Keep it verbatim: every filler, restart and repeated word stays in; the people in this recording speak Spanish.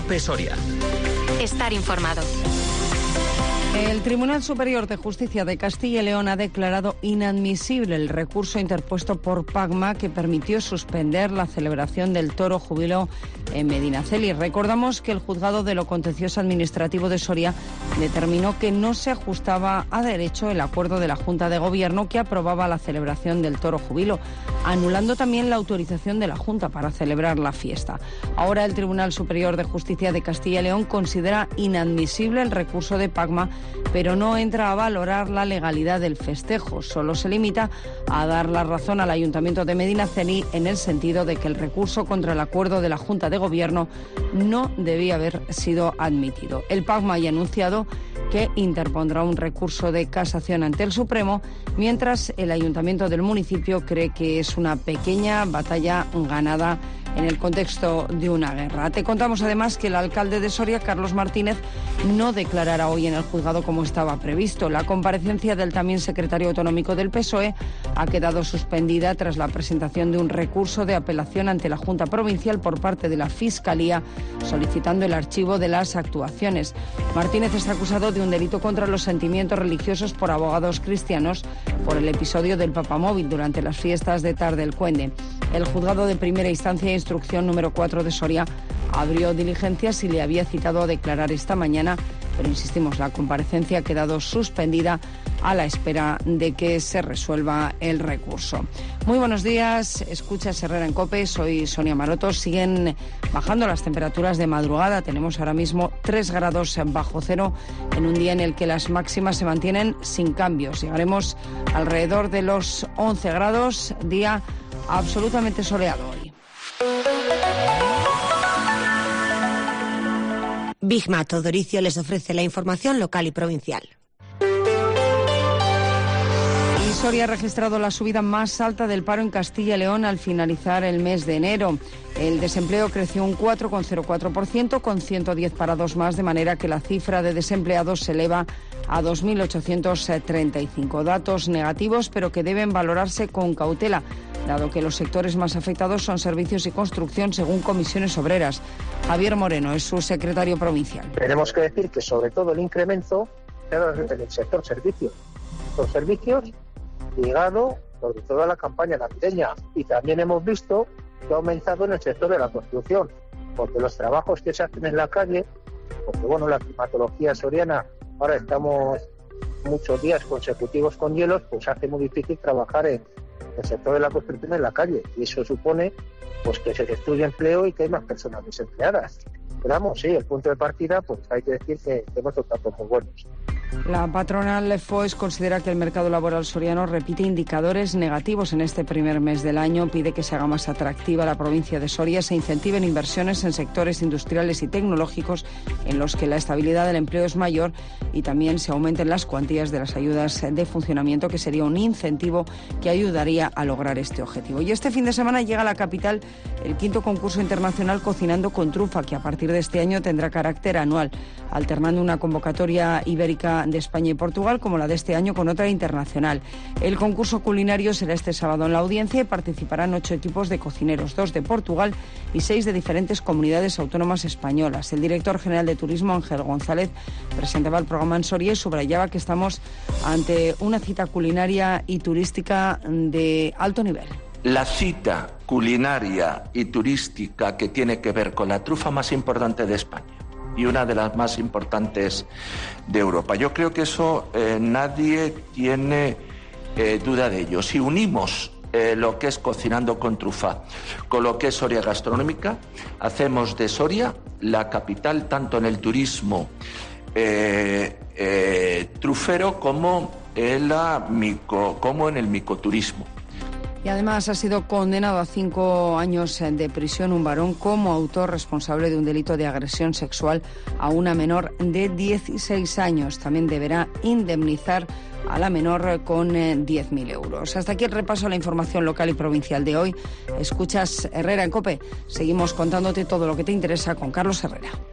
COPE Soria. Estar informado. El Tribunal Superior de Justicia de Castilla y León ha declarado inadmisible el recurso interpuesto por Pagma que permitió suspender la celebración del Toro Júbilo en Medinaceli. Recordamos que el Juzgado de lo Contencioso Administrativo de Soria determinó que no se ajustaba a derecho el acuerdo de la Junta de Gobierno que aprobaba la celebración del Toro Júbilo, anulando también la autorización de la Junta para celebrar la fiesta. Ahora el Tribunal Superior de Justicia de Castilla y León considera inadmisible el recurso de Pagma, pero no entra a valorar la legalidad del festejo. Solo se limita a dar la razón al Ayuntamiento de Medinaceli en el sentido de que el recurso contra el acuerdo de la Junta de Gobierno no debía haber sido admitido. El Pagma ya ha anunciado que interpondrá un recurso de casación ante el Supremo, mientras el Ayuntamiento del municipio cree que es una pequeña batalla ganada en el contexto de una guerra. Te contamos además que el alcalde de Soria, Carlos Martínez, no declarará hoy en el juzgado como estaba previsto. La comparecencia del también secretario autonómico del P S O E ha quedado suspendida tras la presentación de un recurso de apelación ante la Junta Provincial por parte de la Fiscalía, solicitando el archivo de las actuaciones. Martínez está acusado de un delito contra los sentimientos religiosos por abogados cristianos por el episodio del papamóvil durante las fiestas de Tardelcuende. El juzgado de primera instancia e instrucción número cuatro de Soria abrió diligencias y le había citado a declarar esta mañana, pero insistimos, la comparecencia ha quedado suspendida a la espera de que se resuelva el recurso. Muy buenos días, escuchas Herrera en COPE, soy Sonia Maroto. Siguen bajando las temperaturas de madrugada, tenemos ahora mismo tres grados bajo cero en un día en el que las máximas se mantienen sin cambios. Llegaremos alrededor de los once grados, día absolutamente soleado hoy. Bigmato Doricio les ofrece la información local y provincial. Soria ha registrado la subida más alta del paro en Castilla y León al finalizar el mes de enero. El desempleo creció un cuatro coma cero cuatro por ciento, con ciento diez parados más, de manera que la cifra de desempleados se eleva a dos mil ochocientos treinta y cinco. Datos negativos, pero que deben valorarse con cautela, dado que los sectores más afectados son servicios y construcción, según Comisiones Obreras. Javier Moreno es su secretario provincial. Tenemos que decir que sobre todo el incremento en el sector servicios. Los servicios ligado sobre todo a la campaña navideña, y también hemos visto que ha aumentado en el sector de la construcción, porque los trabajos que se hacen en la calle, porque bueno, la climatología soriana, ahora estamos muchos días consecutivos con hielos, pues hace muy difícil trabajar en el sector de la construcción en la calle, y eso supone pues que se destruye empleo y que hay más personas desempleadas. Pero vamos, sí, el punto de partida, pues hay que decir que hemos tocado muy buenos. La patronal F O E S considera que el mercado laboral soriano repite indicadores negativos en este primer mes del año. Pide que se haga más atractiva la provincia de Soria, se incentiven inversiones en sectores industriales y tecnológicos en los que la estabilidad del empleo es mayor, y también se aumenten las cuantías de las ayudas de funcionamiento, que sería un incentivo que ayudaría a lograr este objetivo. Y este fin de semana llega a la capital el quinto concurso internacional Cocinando con Trufa, que a partir de este año tendrá carácter anual, alternando una convocatoria ibérica de España y Portugal como la de este año con otra internacional. El concurso culinario será este sábado en la Audiencia y participarán ocho equipos de cocineros, dos de Portugal y seis de diferentes comunidades autónomas españolas. El director general de Turismo, Ángel González, presentaba el programa en Soria y subrayaba que estamos ante una cita culinaria y turística de alto nivel. La cita culinaria y turística que tiene que ver con la trufa más importante de España y una de las más importantes de Europa. Yo creo que eso eh, nadie tiene eh, duda de ello. Si unimos eh, lo que es Cocinando con Trufa con lo que es Soria Gastronómica, hacemos de Soria la capital tanto en el turismo eh, eh, trufero como en, la mico, como en el micoturismo. Y además ha sido condenado a cinco años de prisión un varón como autor responsable de un delito de agresión sexual a una menor de dieciséis años. También deberá indemnizar a la menor con diez mil euros. Hasta aquí el repaso a la información local y provincial de hoy. Escuchas Herrera en COPE. Seguimos contándote todo lo que te interesa con Carlos Herrera.